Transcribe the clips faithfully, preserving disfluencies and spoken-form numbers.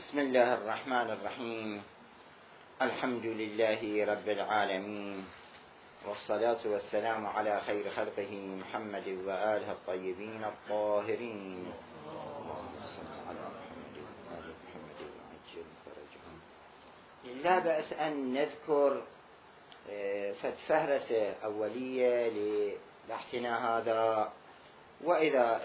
بسم الله الرحمن الرحيم. الحمد لله رب العالمين، والصلاة والسلام على خير خلقه محمد وآله الطيبين الطاهرين. اللهم صل على محمد وآل محمد وعجل فرجهم. لا بأس أن نذكر فهرسة أولية لبحثنا هذا، وإذا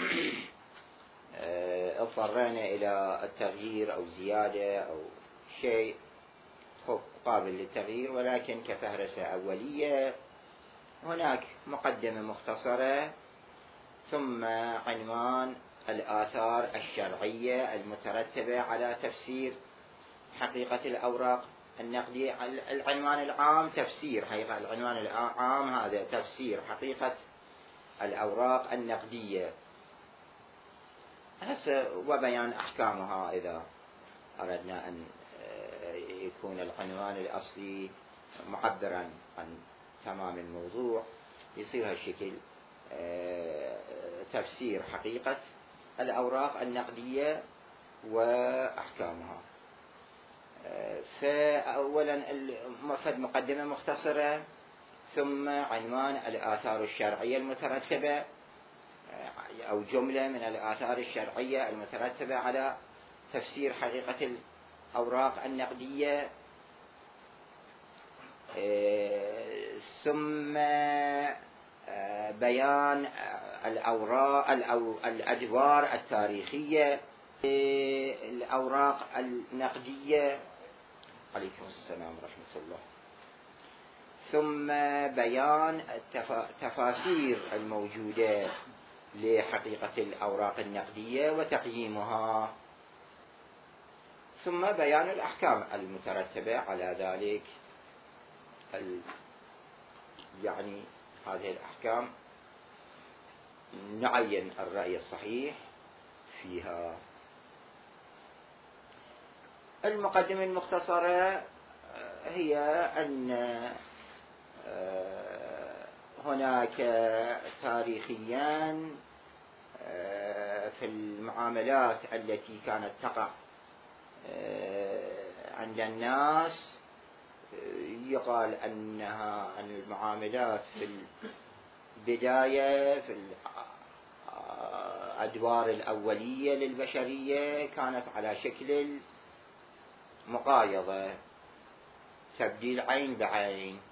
اضطرينا إلى التغيير أو زيادة أو شيء قابل للتغيير، ولكن كفهرسة أولية هناك مقدمة مختصرة ثم عنوان الآثار الشرعية المترتبة على تفسير حقيقة الأوراق النقدية. العنوان العام تفسير حقيقة العنوان العام هذا تفسير حقيقة الأوراق النقدية، وبيان أحكامها إذا أردنا أن يكون العنوان الأصلي معبرا عن تمام الموضوع، يصير هالشكل تفسير حقيقة الأوراق النقدية وأحكامها. فأولا مقدمة مختصرة، ثم عنوان الآثار الشرعية المترتبة أو جملة من الآثار الشرعية المترتبة على تفسير حقيقة الأوراق النقدية، ثم بيان الأوراق الأدوار التاريخية الأوراق النقدية. عليكم السلام ورحمة الله. ثم بيان التفاسير الموجودة لحقيقة الأوراق النقدية وتقييمها، ثم بيان الأحكام المترتبة على ذلك، يعني هذه الأحكام نعين الرأي الصحيح فيها. المقدمة المختصرة هي أن هناك تاريخيا في المعاملات التي كانت تقع عند الناس، يقال أنها أن المعاملات في البداية في الأدوار الأولية للبشرية كانت على شكل مقايضة، تبديل عين بعين،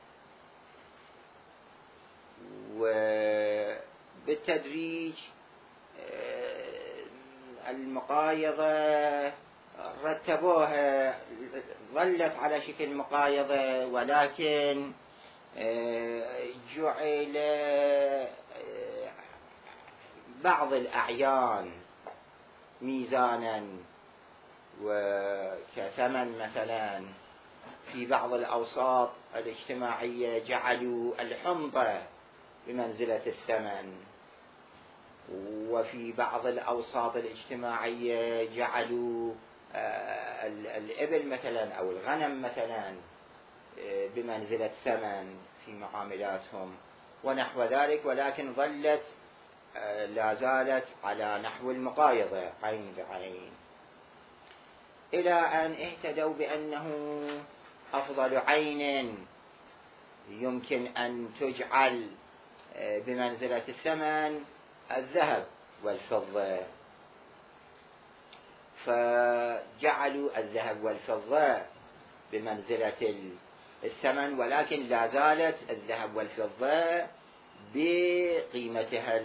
وبالتدريج المقايضة رتبوها ظلت على شكل مقايضة، ولكن جعل بعض الأعيان ميزانا وكثمن. مثلا في بعض الأوساط الاجتماعية جعلوا الحنطة بمنزلة الثمن، وفي بعض الأوساط الاجتماعية جعلوا الإبل مثلا أو الغنم مثلا بمنزلة ثمن في معاملاتهم ونحو ذلك، ولكن ظلت لا زالت على نحو المقايضة عين بعين، إلى أن اهتدوا بأنه أفضل عين يمكن أن تجعل بمنزلة الثمن الذهب والفضة، فجعلوا الذهب والفضة بمنزلة الثمن، ولكن لا زالت الذهب والفضة بقيمتها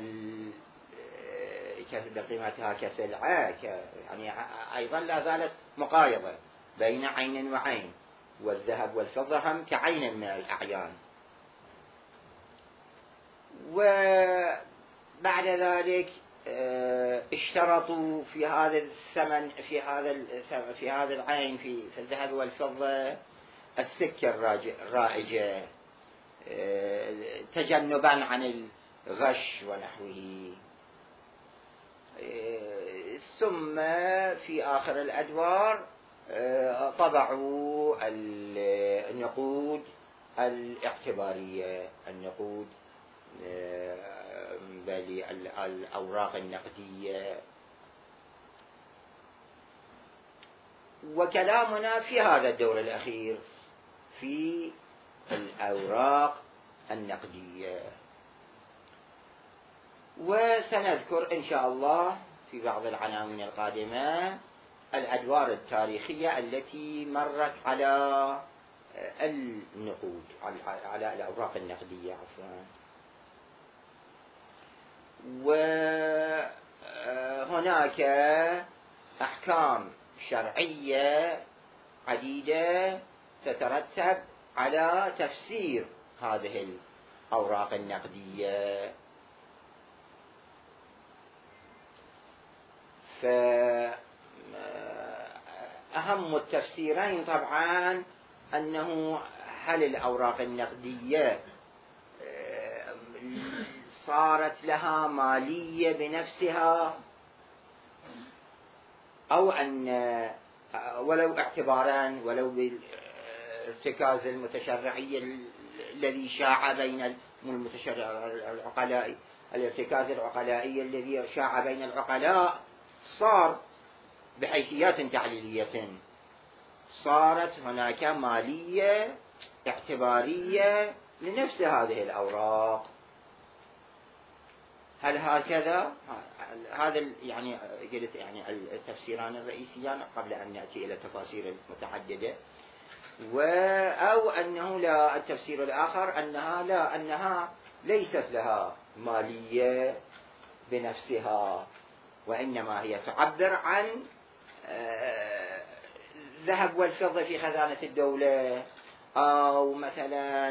بقيمتها كسلعة، يعني أيضا لا زالت مقايضة بين عين وعين، والذهب والفضة هم كعين من الأعيان. وبعد ذلك اشترطوا في هذا الثمن في هذا في هذا العين في الذهب والفضة السكة الرائجة تجنبا عن الغش ونحوه. ثم في آخر الأدوار طبعوا النقود الاعتبارية، النقود بل الأوراق النقدية وكلامنا في هذا الدور الأخير في الأوراق النقدية. وسنذكر إن شاء الله في بعض العناوين القادمة الأدوار التاريخية التي مرت على النقود، على الأوراق النقدية عفوا. وهناك أحكام شرعية عديدة تترتب على تفسير هذه الأوراق النقدية. فأهم التفسيرين طبعا أنه هل الأوراق النقدية صارت لها مالية بنفسها، أو أن ولو اعتبارا ولو بالارتكاز المتشرعي الذي شاع بين العقلاء، الارتكاز العقلائي الذي شاع بين العقلاء صار بحيثيات تعليلية، صارت هناك مالية اعتبارية لنفس هذه الأوراق. هل هكذا؟ هذا يعني قلت يعني التفسيران الرئيسيان قبل أن نأتي إلى التفاسير المتعددة. أو أنه لا، التفسير الآخر أنها لا، أنها ليست لها مالية بنفسها، وإنما هي تعبر عن الذهب والفضة في خزانة الدولة، أو مثلا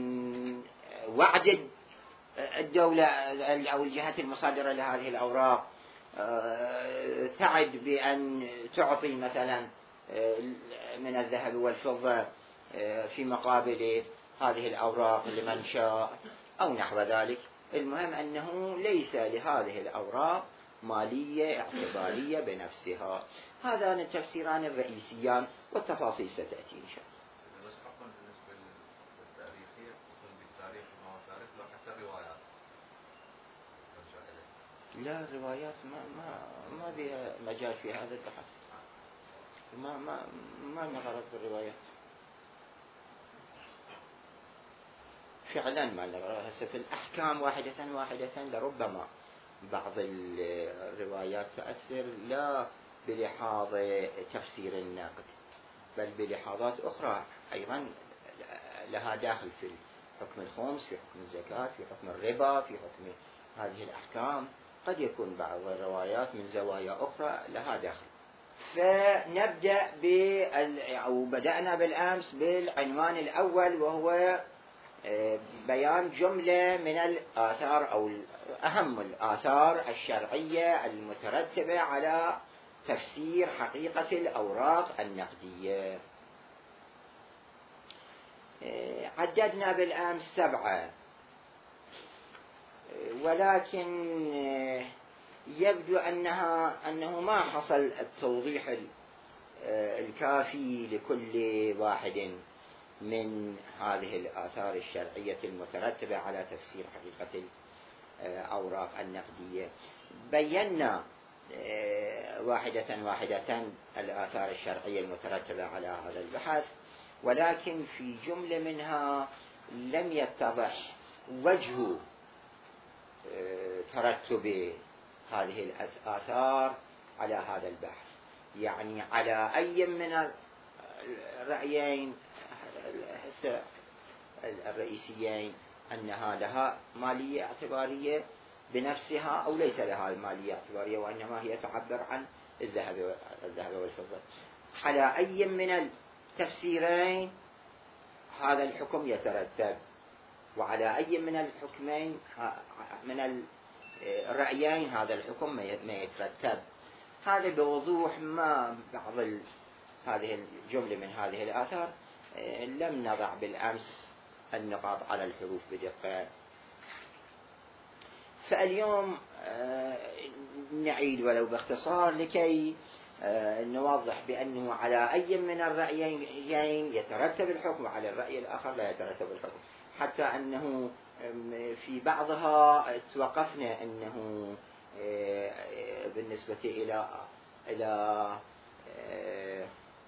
وعد الدولة أو الجهات المصادرة لهذه الأوراق تعد بأن تعطي مثلا من الذهب والفضة في مقابل هذه الأوراق لمن شاء أو نحو ذلك. المهم أنه ليس لهذه الأوراق مالية اعتبارية بنفسها. هذان التفسيران الرئيسيان، والتفاصيل ستأتي إن شاء الله. لا، الروايات ما ما ما بها مجال في هذا البحث، ما ما ما نغرق بالروايات فعلا، ما نغرق. هسه في الأحكام واحدة واحدة لربما بعض الروايات تؤثر لا بلحاظ تفسير النقد، بل بلحاظات أخرى أيضا لها داخل في حكم الخمس، في حكم الزكاة، في حكم الربا، في حكم هذه الأحكام. قد يكون بعض الروايات من زوايا أخرى لها داخل. فنبدأ بال أو بدأنا بالأمس بالعنوان الأول، وهو بيان جملة من الآثار أو أهم الآثار الشرعية المترتبة على تفسير حقيقة الأوراق النقدية. عددنا بالأمس سبعة، ولكن يبدو أنها أنه ما حصل التوضيح الكافي لكل واحد من هذه الآثار الشرعية المترتبة على تفسير حقيقة الأوراق النقدية. بينا واحدة واحدة الآثار الشرعية المترتبة على هذا البحث، ولكن في جملة منها لم يتضح وجه ترتب هذه الآثار على هذا البحث، يعني على أي من الرأيين الرئيسيين، أنها لها مالية اعتبارية بنفسها أو ليس لها مالية اعتبارية، وإنما هي تعبر عن الذهب الذهب والفضة. على أي من التفسيرين هذا الحكم يترتب، وعلى أي من الحكمين من الرأيين هذا الحكم ما يترتب. هذا بوضوح ما بعض هذه الجملة من هذه الآثار لم نضع بالأمس النقاط على الحروف بدقة. فاليوم نعيد ولو باختصار لكي نوضح بأنه على أي من الرأيين يترتب الحكم، وعلى الرأي الآخر لا يترتب الحكم، حتى أنه في بعضها توقفنا أنه بالنسبة إلى إلى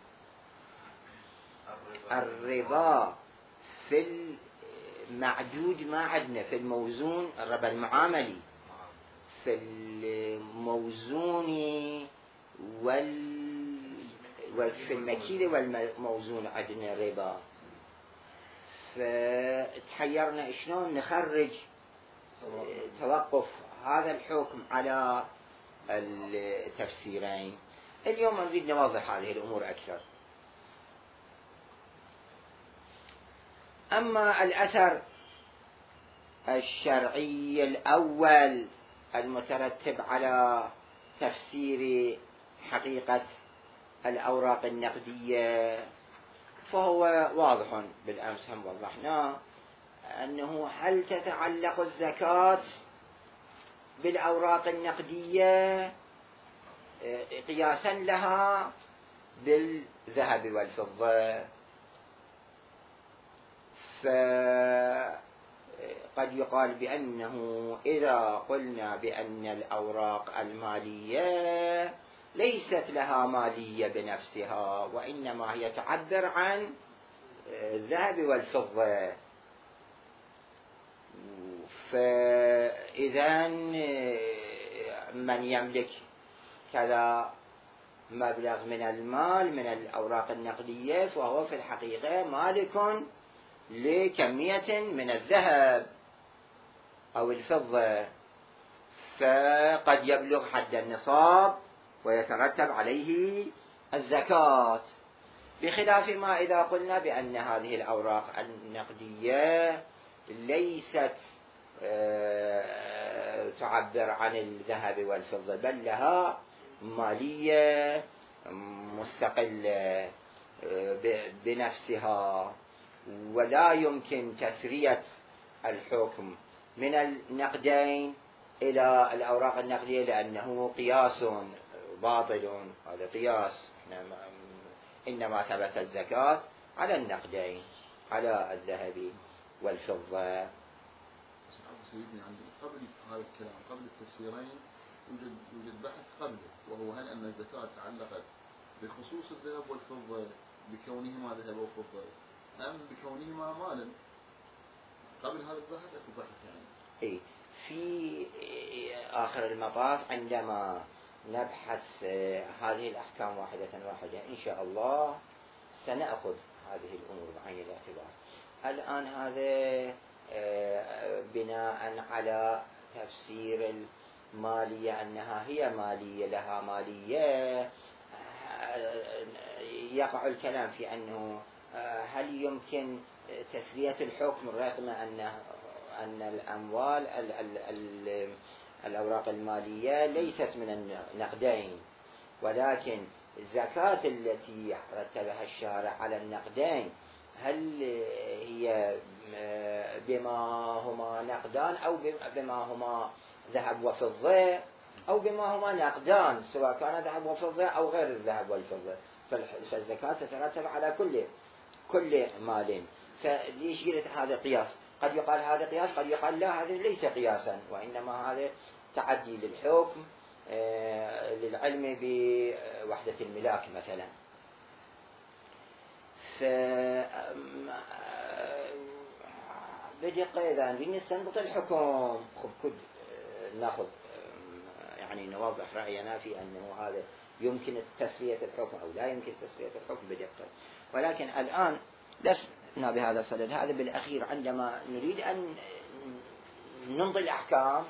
الربا في المعدود ما عندنا، في الموزون الربا المعاملي، في الموزون وال وفي المكيل والموزون عندنا ربا. فتحيرنا شلون نخرج توقف هذا الحكم على التفسيرين. اليوم نريد نوضح هذه الأمور أكثر. أما الأثر الشرعي الأول المترتب على تفسير حقيقة الأوراق النقدية فهو واضح، بالأمس هم وضحناه، أنه هل تتعلق الزكاة بالأوراق النقدية قياسا لها بالذهب والفضة. فقد يقال بأنه إذا قلنا بأن الأوراق المالية ليست لها مالية بنفسها، وإنما هي تعبر عن الذهب والفضة، فإذا من يملك كذا مبلغ من المال من الأوراق النقدية فهو في الحقيقة مالك لكمية من الذهب أو الفضة، فقد يبلغ حد النصاب ويترتب عليه الزكاة، بخلاف ما إذا قلنا بأن هذه الأوراق النقدية ليست تعبر عن الذهب والفضة، بل لها مالية مستقلة بنفسها، ولا يمكن تسرية الحكم من النقدين إلى الأوراق النقدية لأنه قياس باطل. هذا قياس، إنما ثبت الزكاة على النقدين، على الذهب والفضة. سيدنا يعني قبل هذا الكلام، قبل التفسيرين يوجد يوجد بحث قبله، وهو هل أن الزكاة تعلقت بخصوص الذهب والفضة بكونهما ذهب وفضة أم بكونهما مالا؟ قبل هذا البحث أكو بحث يعني. إيه، في آخر المطاف عندما نبحث هذه الأحكام واحدة واحدة إن شاء الله سنأخذ هذه الأمور بعين الاعتبار. الآن هذا بناء على تفسير المالية أنها هي مالية لها مالية، يقع الكلام في أنه هل يمكن تسرية الحكم رغم أن أن الأموال ال ال ال الأوراق المالية ليست من النقدين، ولكن الزكاة التي رتبها الشارع على النقدين هل هي بما هما نقدان أو بما هما ذهب وفضة أو بما هما نقدان، سواء كان ذهب وفضة أو غير الذهب والفضة، فالزكاة تترتب على كل كل مال. فليش قلت هذا قياس؟ قد يقال هذا قياس، قد يقال لا هذا ليس قياسا، وإنما هذا تعدي للحكم للعلم بوحدة الملاك مثلا. ف بدقة إذا نريد نستنبط الحكم خب كد ناخذ يعني نوضح رأينا في أنه هذا يمكن تسرية الحكم أو لا يمكن تسرية الحكم بدقة، ولكن الآن لسنا بهذا الصدد. هذا بالأخير عندما نريد أن نمضي الأحكام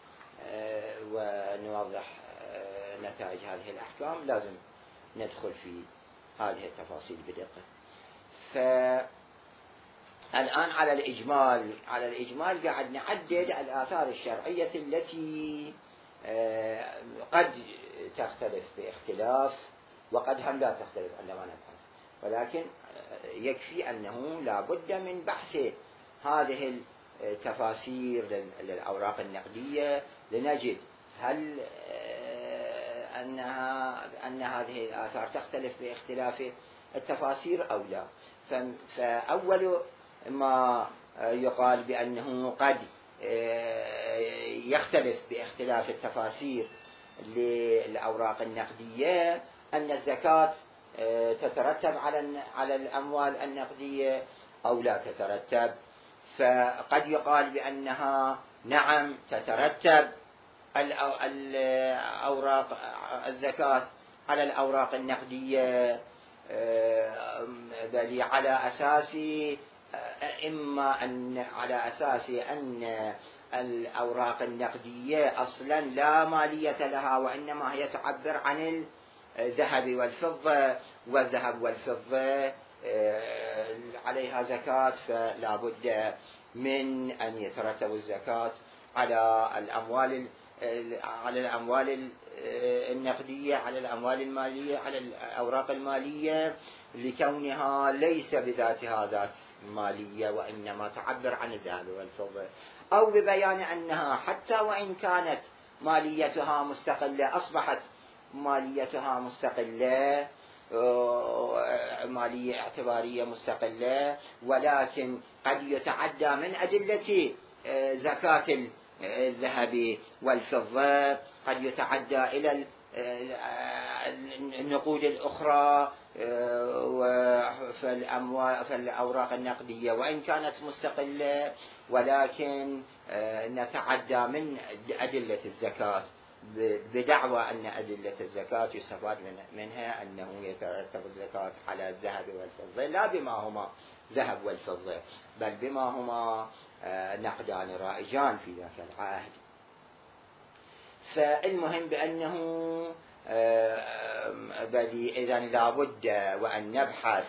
ونوضح نتائج هذه الأحكام لازم ندخل في هذه التفاصيل بدقة. فالآن على الإجمال على الإجمال قاعد نعدد الآثار الشرعية التي قد تختلف باختلاف وقد هم لا تختلف عندما نبحث، ولكن يكفي أنه لا بد من بحث هذه التفاسير للأوراق النقدية لنجد هل أنها أن هذه الآثار تختلف باختلاف التفاسير أو لا. فأول ما يقال بأنه قد يختلف باختلاف التفاسير للأوراق النقدية أن الزكاة تترتب على على الأموال النقدية أو لا تترتب. فقد يقال بأنها نعم تترتب الأوراق الزكاة على الأوراق النقدية، بل على أساس إما أن على أساس أن الأوراق النقدية أصلا لا مالية لها، وإنما هي تعبر عن الذهب والفضة، والذهب والفضة عليها زكاة، فلا بد من أن يترتب الزكاة على الأموال على الأموال النقدية، على الأموال المالية، على الأوراق المالية، لكونها ليس بذاتها ذات مالية، وإنما تعبر عن الذهب والفضة، أو ببيان أنها حتى وإن كانت ماليتها مستقلة أصبحت ماليتها مستقلة، مالية اعتبارية مستقلة، ولكن قد يتعدى من أدلة زكاة الذهب والفضة، قد يتعدى إلى النقود الأخرى في الأوراق النقدية وإن كانت مستقلة، ولكن نتعدى من أدلة الزكاة بدعوى أن أدلة الزكاة يستفاد منها أنه يترتب الزكاة على الذهب والفضة، لا بما هما ذهب والفضة، بل بما هما نقدان رائجان في ذاك العهد. فالمهم بأنه بل إذن لابد وأن نبحث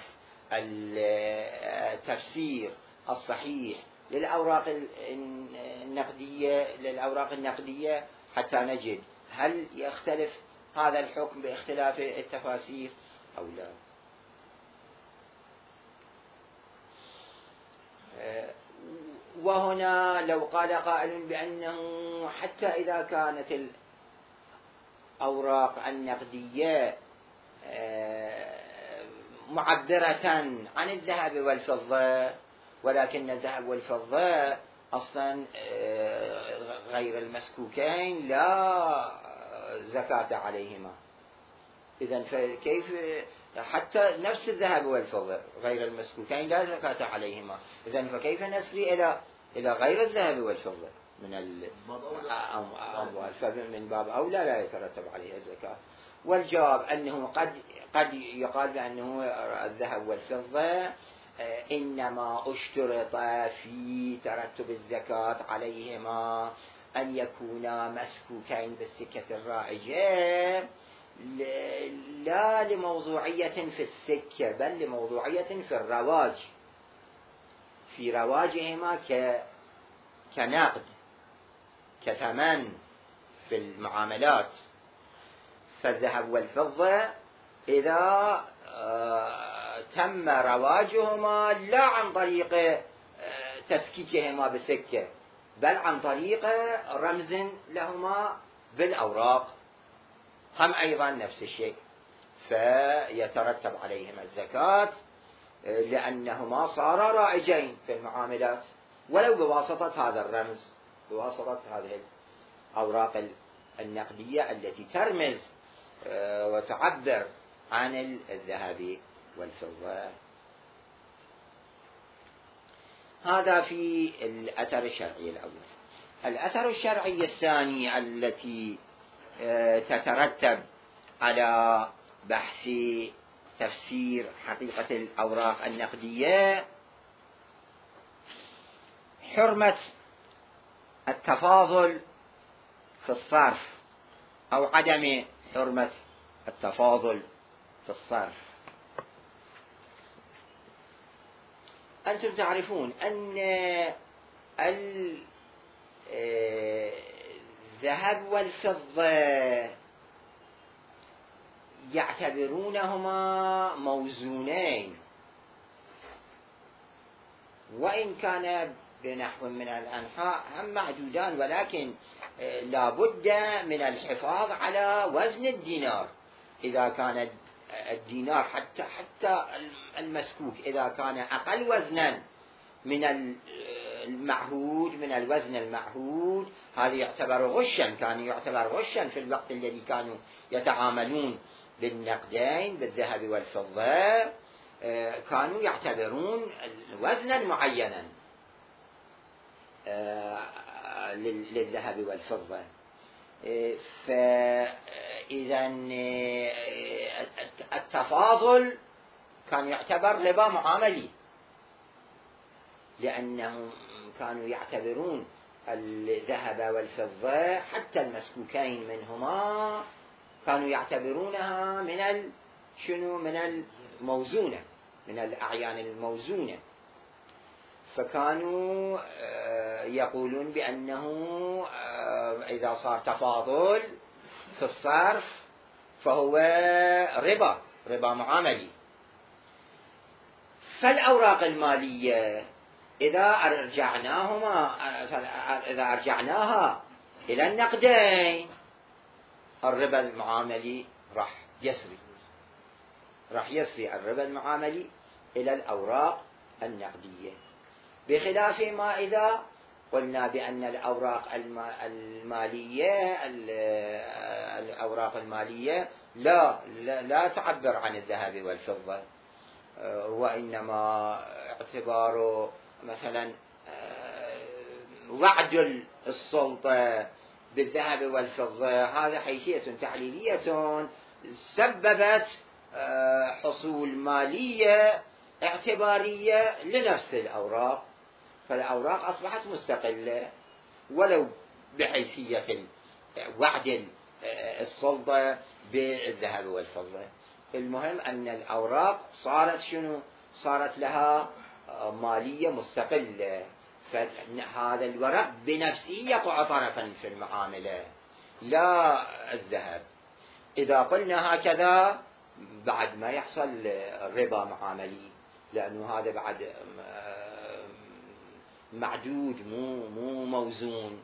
التفسير الصحيح للأوراق النقدية للأوراق النقدية حتى نجد هل يختلف هذا الحكم باختلاف التفاسير أو لا. وهنا لو قال قائل بأنه حتى إذا كانت الأوراق النقدية معبرة عن الذهب والفضة، ولكن الذهب والفضة أصلا غير المسكوكين لا زكاة عليهما، إذن فكيف حتى نفس الذهب والفضة غير المسكوكين لا زكاة عليهما، إذن فكيف نسري إلى إلى غير الذهب والفضة من الأموال، فمن باب أولى لا يترتب عليها الزكاة. والجواب أنه قد قد يقال بأنه الذهب والفضة إنما اشترط في ترتب الزكاة عليهما أن يكونا مسكوكين بالسكة الرائجة، لا لموضوعية في السكة بل لموضوعية في الرواج، في رواجهما كنقد كثمن في المعاملات. فالذهب والفضة إذا تم رواجهما لا عن طريق تفكيكهما بالسكة بل عن طريق رمز لهما بالأوراق، هم أيضا نفس الشيء، فيترتب عليهما الزكاة لأنهما صارا رائجين في المعاملات ولو بواسطة هذا الرمز، بواسطة هذه الأوراق النقدية التي ترمز وتعبر عن الذهب والفضة. هذا في الأثر الشرعي الأول. الأثر الشرعي الثاني التي تترتب على بحث تفسير حقيقة الأوراق النقدية حرمة التفاضل في الصرف أو عدم حرمة التفاضل في الصرف. أنتم تعرفون أن الذهب والفضة يعتبرونهما موزونين، وإن كان بنحو من الأنحاء هم معدودان، ولكن لا بد من الحفاظ على وزن الدينار. إذا كان الدينار حتى حتى المسكوك إذا كان أقل وزنا من المعهود من الوزن المعهود هذا يعتبر غشا، كان يعتبر غشا في الوقت الذي كانوا يتعاملون بالنقدين بالذهب والفضة كانوا يعتبرون وزنا معينا للذهب والفضة. فإذا التفاضل كان يعتبر ربا معاملي، لأنهم كانوا يعتبرون الذهب والفضة حتى المسكوكين منهما كانوا يعتبرونها من ال... شنو من الموزونة، من الأعيان الموزونة. فكانوا يقولون بأنه إذا صار تفاضل في الصرف فهو ربا ربا معاملي. فالأوراق المالية إذا أرجعناهما إذا أرجعناها إلى النقدين الربا المعاملي راح يسري راح يسري الربا المعاملي إلى الأوراق النقدية، بخلاف ما إذا قلنا بأن الأوراق المالية الأوراق المالية لا لا, لا تعبر عن الذهب والفضة، وإنما اعتباره مثلا وعد السلطة بالذهب والفضة هذا حيثية تحليلية سببت حصول مالية اعتبارية لنفس الأوراق، فالأوراق أصبحت مستقلة ولو بحيثية وعد السلطة بالذهب والفضة. المهم أن الأوراق صارت شنو؟ صارت لها مالية مستقلة، فهذا الورق بنفسه يقع طرفا في المعاملة لا الذهب. إذا قلنا هكذا بعد ما يحصل ربا معاملي، لأنه هذا بعد معدود مو مو موزون،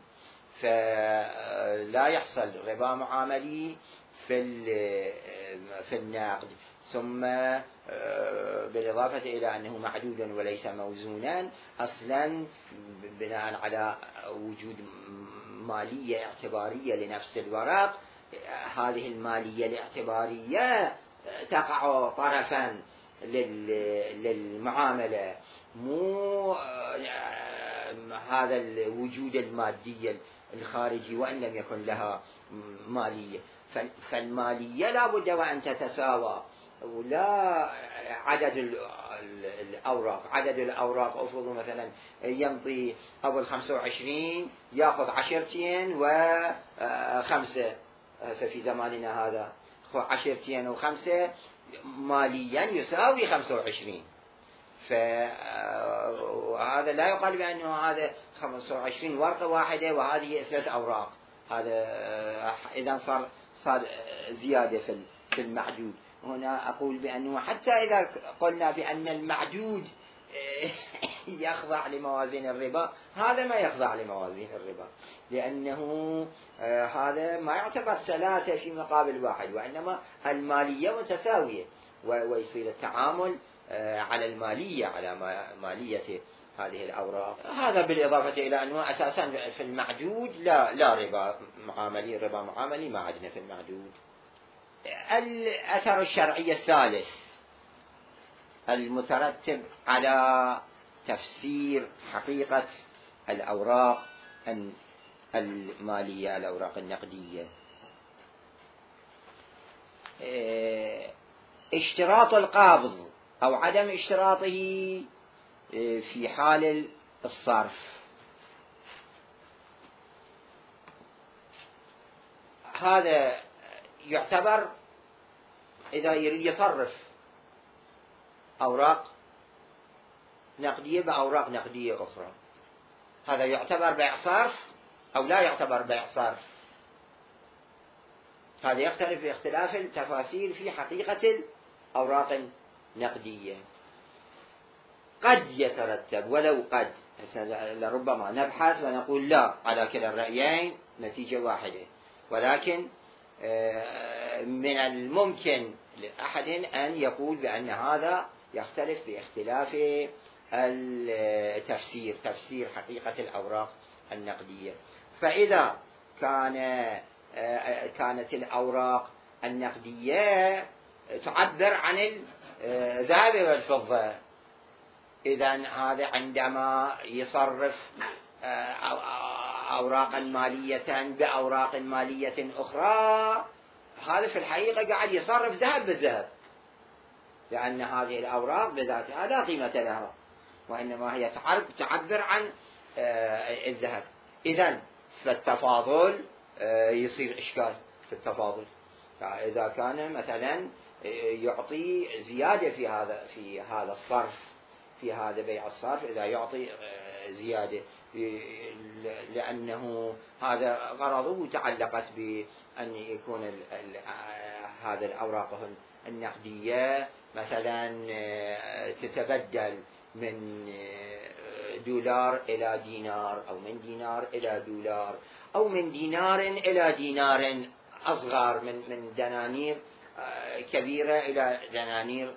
فلا يحصل ربا معاملي في في النقد. ثم بالإضافة إلى أنه معدود وليس موزونا أصلا بناء على وجود مالية اعتبارية لنفس الورق، هذه المالية الاعتبارية تقع طرفا للمعاملة، مو هذا الوجود المادي الخارجي وإن لم يكن لها مالية. فالمالية لا بد وأن تتساوى، ولا عدد الأوراق عدد الأوراق أفرض مثلا ينطي أول خمسة وعشرين يأخذ عشرتين وخمسة في زماننا هذا، عشرتين وخمسة ماليا يساوي خمسة وعشرين، فهذا لا يقال بأنه هذا خمسة وعشرين ورقة واحدة وهذه ثلاث أوراق، هذا إذا صار صار زيادة في المعدود. هنا أقول بأنه حتى إذا قلنا بأن المعدود يخضع لموازين الربا، هذا ما يخضع لموازين الربا، لأنه هذا ما يعتبر ثلاثة في مقابل واحد، وإنما المالية متساوية، ويصير التعامل على المالية على مالية هذه الأوراق. هذا بالإضافة إلى أنه أساسا في المعدود لا لا ربا معاملي ربا معاملي ما عندنا في المعدود. الأثر الشرعي الثالث المترتب على تفسير حقيقة الأوراق المالية الأوراق النقدية، اشتراط القابض أو عدم اشتراطه في حال الصرف. هذا يعتبر إذا يريد يصرف أوراق نقدية بأوراق نقدية أخرى، هذا يعتبر بيع صرف أو لا يعتبر بيع صرف؟ هذا يختلف باختلاف التفاصيل في حقيقة الأوراق النقدية. قد يترتب ولو قد، لربما نبحث ونقول لا على كلا الرأيين نتيجة واحدة، ولكن من الممكن لأحد أن يقول بأن هذا يختلف باختلاف التفسير تفسير حقيقة الأوراق النقدية. فإذا كان كانت الأوراق النقدية تعبر عن الذهب والفضة. إذن هذا عندما يصرف أوراقا مالية بأوراق مالية أخرى، هذا في الحقيقة قاعد يصرف ذهب بالذهب، لأن هذه الأوراق بذاتها لا قيمة لها، وإنما هي تعبر عن الذهب. إذن فالتفاضل يصير إشكال في التفاضل. فإذا كان مثلا يعطي زيادة في هذا في هذا الصرف، في هذا بيع الصرف، إذا يعطي زيادة لأنه هذا غرضه تعلقت بأن يكون هذا الأوراق النقدية مثلا تتبدل من دولار إلى دينار، أو من دينار إلى دولار، أو من دينار إلى دينار أصغر، من من دنانير كبيرة إلى دنانير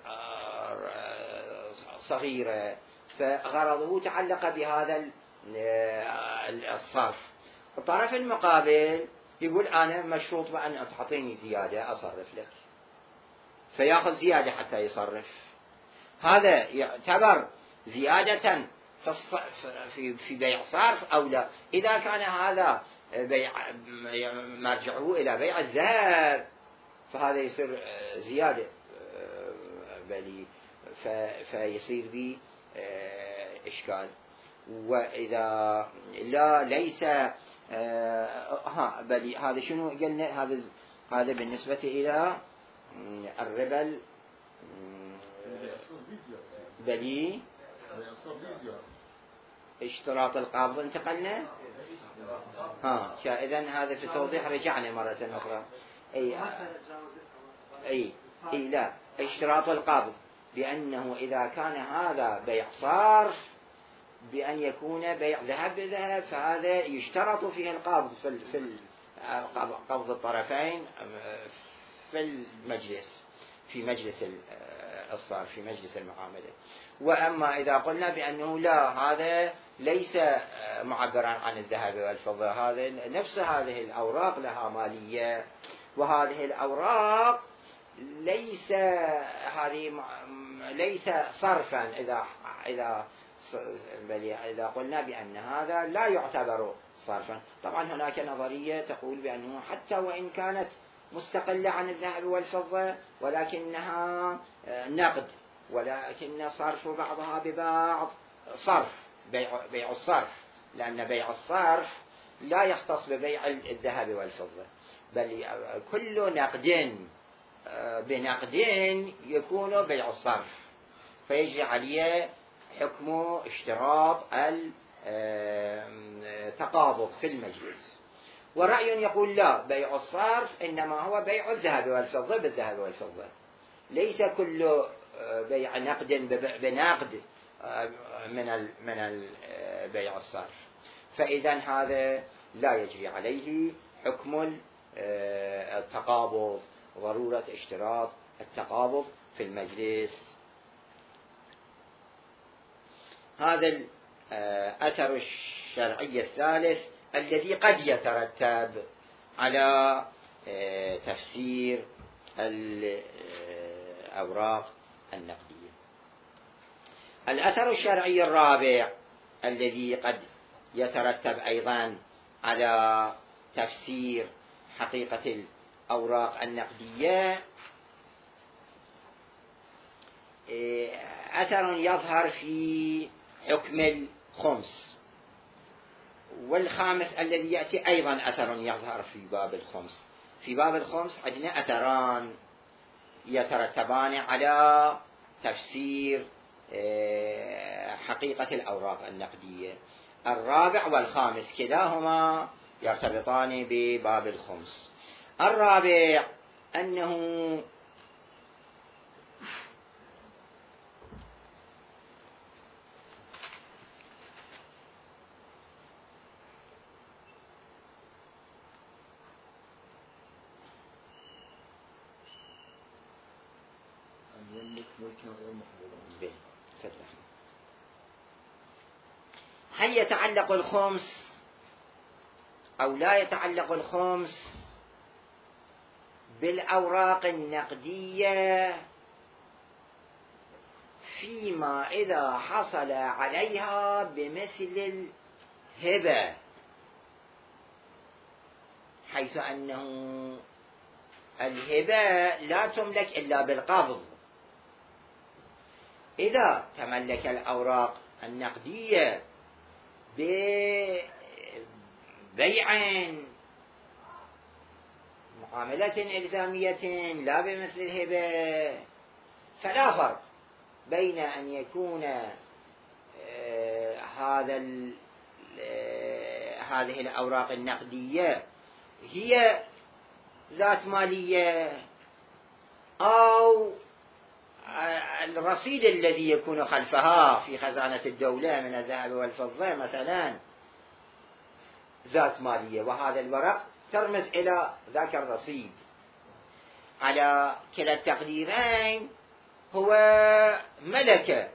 صغيرة. فغرضه تعلق بهذا الصرف. الطرف المقابل يقول أنا مشروط بأن تعطيني زيادة أصرف لك، فيأخذ زيادة حتى يصرف. هذا يعتبر زيادة في في بيع صرف أو لا؟ إذا كان هذا بيع مرجعه إلى بيع الذهب فهذا يصير زيادة، بل فيصير به إشكال. وإذا لا ليس ها بل هذا شنو قلنا؟ هذا هذا بالنسبة إلى الربا بلي اشتراط القابض انتقلنا. ها إذن هذا في توضيح رجعنا مرة أخرى. أي أي أي لا، اشتراط القابض بأنه إذا كان هذا بيع صرف بأن يكون بيع ذهب بذهب، فهذا يشترط فيه القابض في في قبض الطرفين في المجلس، في مجلس الصرف، في مجلس المعاملة. وأما إذا قلنا بأنه لا، هذا ليس معبرا عن الذهب والفضة، هذا نفس هذه الأوراق لها مالية، وهذه الأوراق ليس هذه ليس صرفا. إذا إذا إذا قلنا بأن هذا لا يعتبر صرفا. طبعا هناك نظرية تقول بأنه حتى وإن كانت مستقلة عن الذهب والفضة ولكنها نقد، ولكن صرف بعضها ببعض صرف، بيع, بيع الصرف، لأن بيع الصرف لا يختص ببيع الذهب والفضة، بل كل نقد بنقد يكون بيع الصرف، فيجري عليه حكم اشتراط التقابض في المجلس. ورأي يقول لا، بيع الصرف إنما هو بيع الذهب والفضة بالذهب والفضة، ليس كل بيع نقد بنقد من من بيع الصرف. فإذا هذا لا يجري عليه حكم التقابض، ضرورة اشتراط التقابض في المجلس. هذا الأثر الشرعي الثالث الذي قد يترتب على تفسير الأوراق النقدية. الأثر الشرعي الرابع الذي قد يترتب أيضا على تفسير حقيقة الأوراق النقدية أثر يظهر في حكم الخمس. والخامس الذي يأتي أيضا أثر يظهر في باب الخمس. في باب الخمس عندنا أثران يترتبان على تفسير حقيقة الأوراق النقدية، الرابع والخامس كلاهما يرتبطان بباب الخمس. الرابع أنه هل يتعلق الخمس أو لا يتعلق الخمس بالأوراق النقدية فيما إذا حصل عليها بمثل الهبة، حيث أنه الهبة لا تملك إلا بالقبض. إذا تملك الأوراق النقدية ببيع معاملة إلزامية لا بمثل الهبة، فلا فرق بين أن يكون آه هذا آه هذه الأوراق النقدية هي ذات مالية، أو الرصيد الذي يكون خلفها في خزانة الدولة من الذهب والفضة مثلا ذات مالية، وهذا الورق ترمز إلى ذاك الرصيد. على كلا التقديرين هو ملك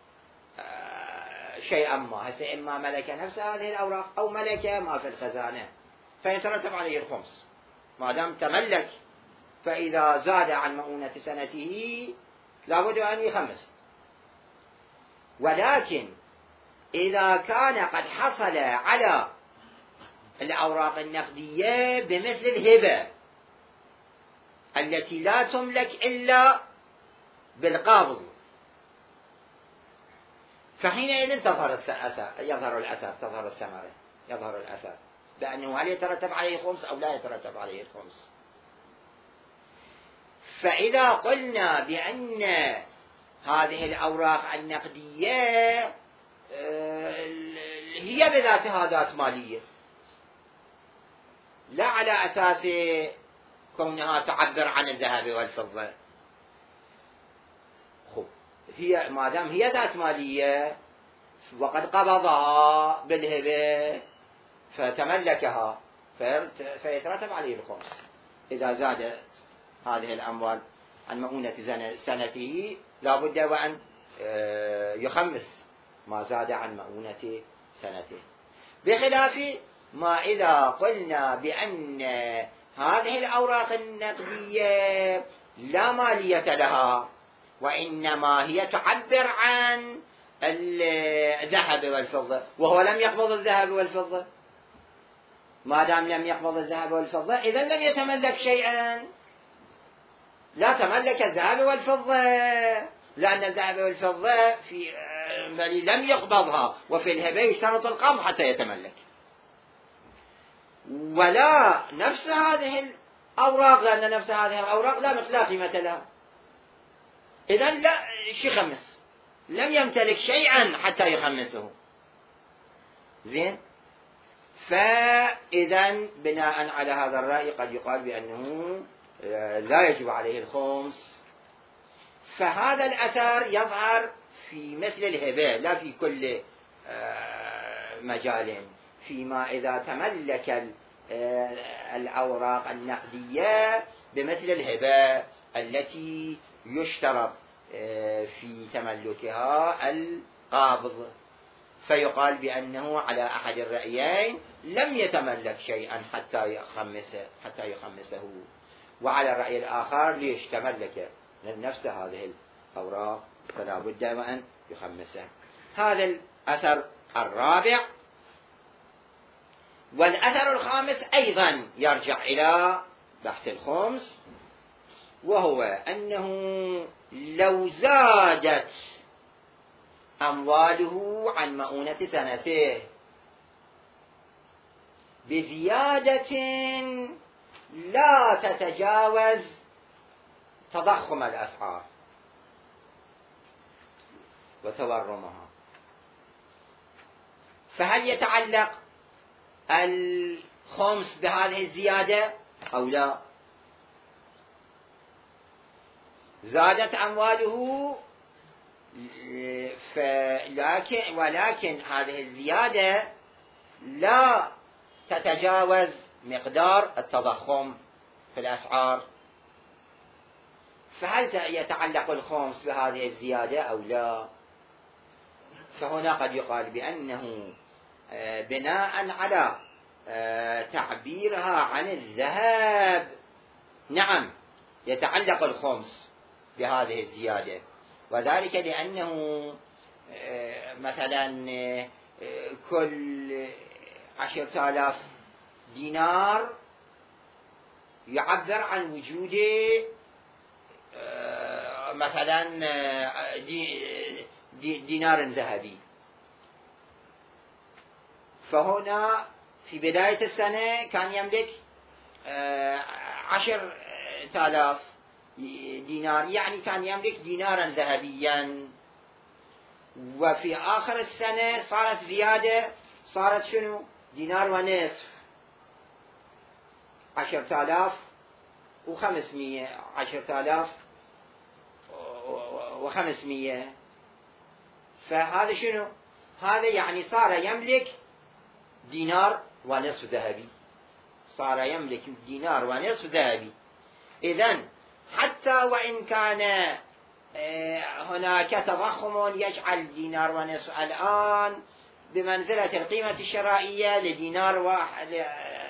شيئا ما، هسه إما ملك نفس هذه الأوراق أو ملك ما في الخزانة، فيترتب عليه الخمس ما دام تملك. فإذا زاد عن مؤونة سنته لابد أن يخمس. ولكن إذا كان قد حصل على الأوراق النقدية بمثل الهبة التي لا تملك إلا بالقابض، فحينئذ تظهر الأثر، يظهر الأثر، تظهر الثمرة، يظهر الأثر بأنه هل يترتب عليه خمس أو لا يترتب عليه الخمس. فإذا قلنا بأن هذه الأوراق النقدية هي بذاتها ذات مالية، لا على أساس كونها تعبر عن الذهب والفضة، خب هي ما دام هي ذات مالية وقد قبضها بالهبة فتملكها فيترتب عليه الخمس. إذا زاد هذه الأموال عن مؤونة سنته لا بد وأن يخمس ما زاد عن مؤونة سنته، بخلاف ما إذا قلنا بأن هذه الأوراق النقدية لا مالية لها وإنما هي تعبر عن الذهب والفضة، وهو لم يقبض الذهب والفضة. ما دام لم يقبض الذهب والفضة إذن لم يتملك شيئا، لا تملك الذهب والفضة، لأن الذهب والفضة في بل لم يقبضها، وفي الهبة يشترط القبض حتى يتملك. ولا نفس هذه الأوراق، لأن نفس هذه الأوراق لا قيمة لها، إذن لا يخمس، لم يمتلك شيئا حتى يخمسه. زين، فإذا بناء على هذا الرأي قد يقال بأنه لا يجب عليه الخمس. فهذا الأثر يظهر في مثل الهبة لا في كل مجال، فيما إذا تملك الأوراق النقدية بمثل الهبة التي يشترط في تملكها القابض، فيقال بأنه على أحد الرأيين لم يتملك شيئا حتى يخمسه حتى يخمسه، وعلى الرأي الآخر ليش تملك نفس هذه الأوراق فلا بد وأن يخمسه. هذا الأثر الرابع. والأثر الخامس أيضا يرجع إلى بحث الخمس، وهو أنه لو زادت أمواله عن مؤونة سنته بزيادة لا تتجاوز تضخم الأسعار وتورمها، فهل يتعلق الخمس بهذه الزيادة أو لا؟ زادت أمواله فلكن ولكن هذه الزيادة لا تتجاوز مقدار التضخم في الأسعار، فهل يتعلق الخمس بهذه الزيادة أو لا؟ فهنا قد يقال بأنه بناء على تعبيرها عن الذهب نعم يتعلق الخمس بهذه الزيادة، وذلك لأنه مثلا كل عشرة آلاف دينار يعبر عن وجود مثلا دينار ذهبي. فهنا في بداية السنة كان يملك عشر آلاف دينار، يعني كان يملك دينارا ذهبيا، وفي آخر السنة صارت زيادة، صارت شنو؟ دينار ونصف، عشرة آلاف وخمسمية، عشرة آلاف وخمسمية. فهذا شنو؟ هذا يعني صار يملك دينار ونصف ذهبي، صار يملك دينار ونصف ذهبي. إذن حتى وإن كان هناك تضخم يجعل دينار ونصف الآن بمنزلة القيمة الشرائية لدينار واحد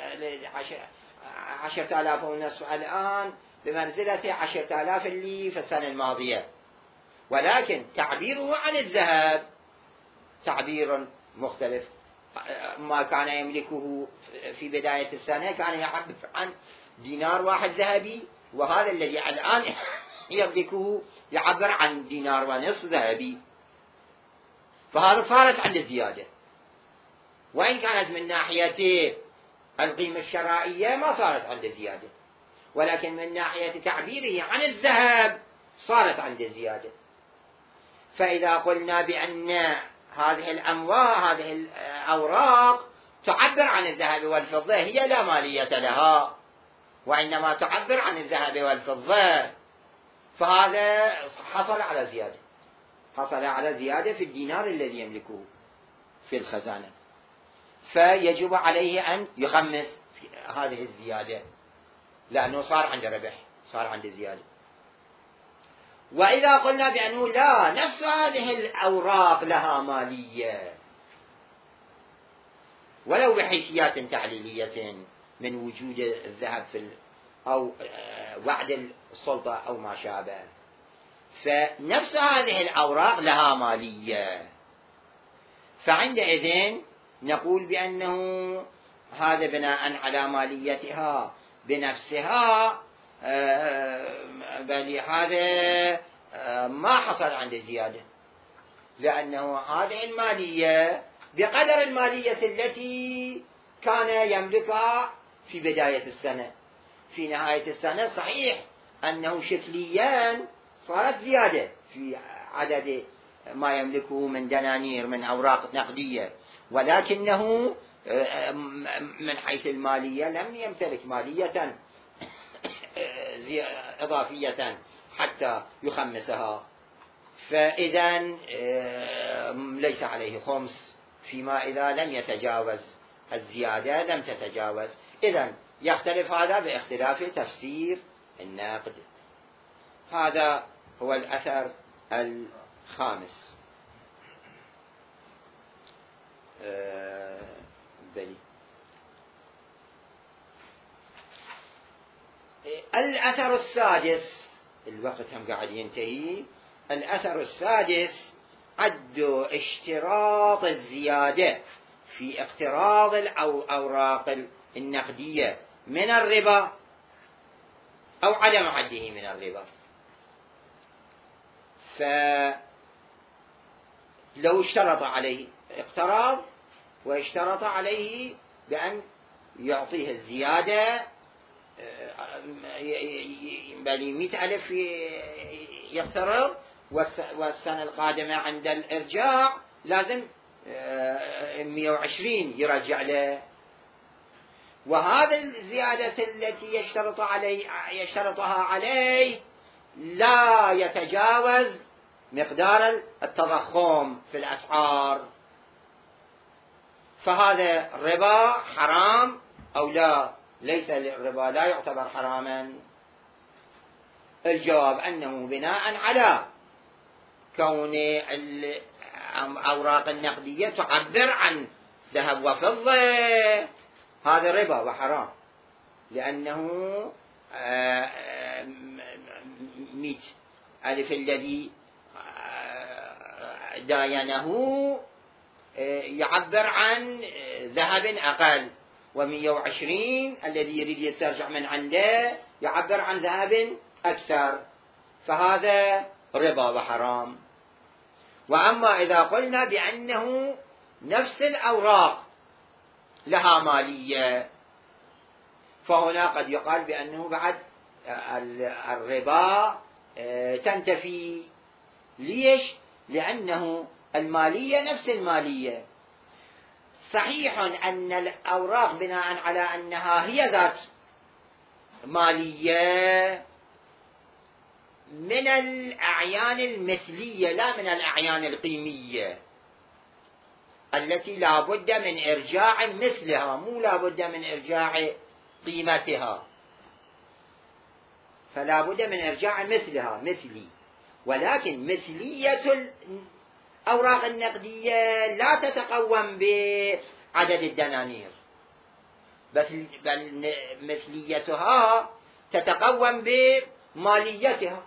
عشرة آلاف ونصف الآن بمنزلة عشرة آلاف اللي في السنة الماضية، ولكن تعبيره عن الذهب تعبير مختلف. ما كان يملكه في بداية السنة كان يعبر عن دينار واحد ذهبي، وهذا الذي الآن يملكه يعبر عن دينار ونصف ذهبي. فهذا صارت عنده زيادة، وإن كانت من ناحية القيمة الشرائية ما صارت عنده زيادة، ولكن من ناحية تعبيره عن الذهب صارت عنده زيادة. فإذا قلنا بأن هذه الأموال هذه الأوراق تعبر عن الذهب والفضة، هي لا مالية لها، وإنما تعبر عن الذهب والفضة، فهذا حصل على زيادة، حصل على زيادة في الدينار الذي يملكه في الخزانة، فيجب عليه أن يخمس في هذه الزيادة، لأنه صار عنده ربح، صار عنده زيادة. وإذا قلنا بأنه لا، نفس هذه الأوراق لها مالية ولو بحيثيات تعليلية من وجود الذهب في أو وعد السلطة أو ما شابه، فنفس هذه الأوراق لها مالية، فعندئذ نقول بأنه هذا بناء على ماليتها بنفسها، بل هذا ما حصل عنده زيادة، لأنه هذه المالية بقدر المالية التي كان يملكها في بداية السنة. في نهاية السنة صحيح أنه شكليا صارت زيادة في عدد ما يملكه من دنانير من أوراق نقدية، ولكنه من حيث المالية لم يمتلك مالية إضافية حتى يخمسها، فإذا ليس عليه خمس فيما إذا لم يتجاوز الزيادة، لم تتجاوز. إذا يختلف هذا باختلاف تفسير النقد. هذا هو الأثر الخامس. آه بلي. الأثر السادس، الوقت هم قاعد ينتهي. الأثر السادس عد اشتراط الزيادة في اقتراض الأوراق النقدية من الربا أو عدم عده من الربا. فلو اشترط عليه اقتراض واشترط عليه بأن يعطيه الزيادة بل مئة ألف يقترض، والسنة القادمة عند الإرجاع لازم مئة وعشرين يرجع له، وهذا الزيادة التي يشترط عليه يشترطها عليه لا يتجاوز مقدار التضخم في الأسعار. فهذا الربا حرام أو لا؟ ليس الربا لا يعتبر حراما. الجواب أنه بناء على كون الأوراق النقدية تعبر عن ذهب وفضة، هذا ربا وحرام، لأنه مئة ألف الذي داينه يعبر عن ذهب أقل، ومئة وعشرين الذي يريد يسترجع من عنده يعبر عن ذهب أكثر، فهذا ربا وحرام. وأما إذا قلنا بأنه نفس الأوراق لها مالية، فهنا قد يقال بأنه بعد الربا تنتفي. ليش؟ لأنه المالية نفس المالية. صحيح أن الأوراق بناء على أنها هي ذات مالية من الأعيان المثلية لا من الأعيان القيمية التي لا بد من إرجاع مثلها، مو لا بد من إرجاع قيمتها، فلا بد من إرجاع مثلها مثلي. ولكن مثلية الأوراق النقدية لا تتقوم بعدد الدنانير، بل مثليتها تتقوم بماليتها.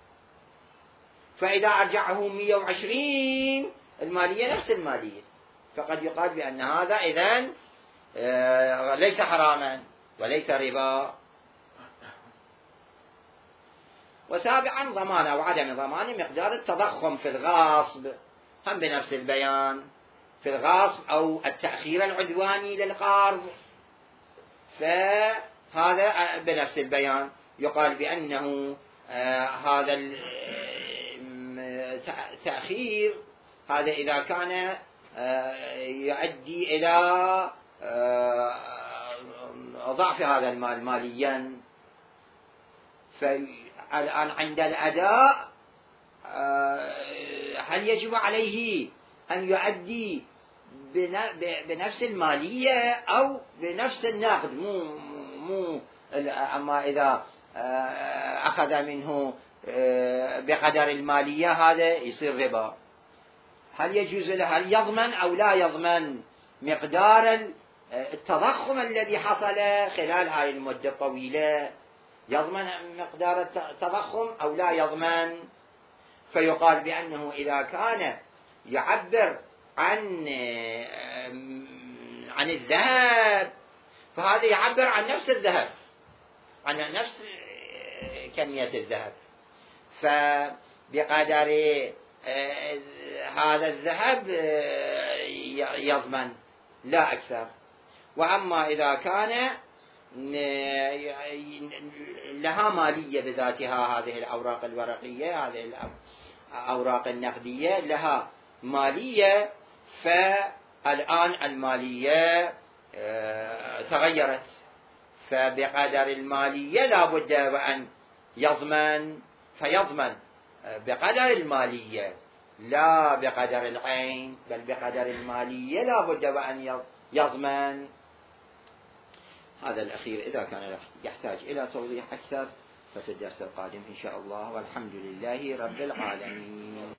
فإذا أرجعه مئة وعشرين المالية نفس المالية، فقد يقال بأن هذا إذن ليس حراما وليس ربا. وسابعا ضمان أو عدم ضمان مقدار التضخم في الغاصب، هم بنفس البيان. في الغاصب أو التأخير العدواني للقرض، فهذا بنفس البيان. يقال بأنه هذا التأخير هذا إذا كان يؤدي إلى ضعف هذا المال ماليا، فالآن عند الأداء هل يجب عليه أن يؤدي بنفس المالية أو بنفس النقد؟ مو مو أما إذا أخذ منه بقدر المالية هذا يصير ربا. هل يجوز له، هل يضمن أو لا يضمن مقدار التضخم الذي حصل خلال هذه المدة الطويلة؟ يضمن مقدار التضخم أو لا يضمن؟ فيقال بأنه إذا كان يعبر عن عن الذهب فهذا يعبر عن نفس الذهب، عن نفس كمية الذهب، فبقدر هذا الذهب يضمن لا أكثر. وأما إذا كان لها مالية بذاتها، هذه الأوراق الورقية هذه الأوراق النقدية لها مالية، فالآن المالية تغيرت، فبقدر المالية لا بد وأن يضمن، فيضمن بقدر المالية لا بقدر العين، بل بقدر المالية لا بد وأن يضمن. هذا الأخير إذا كان يحتاج إلى توضيح أكثر ففي الدرس القادم إن شاء الله، والحمد لله رب العالمين.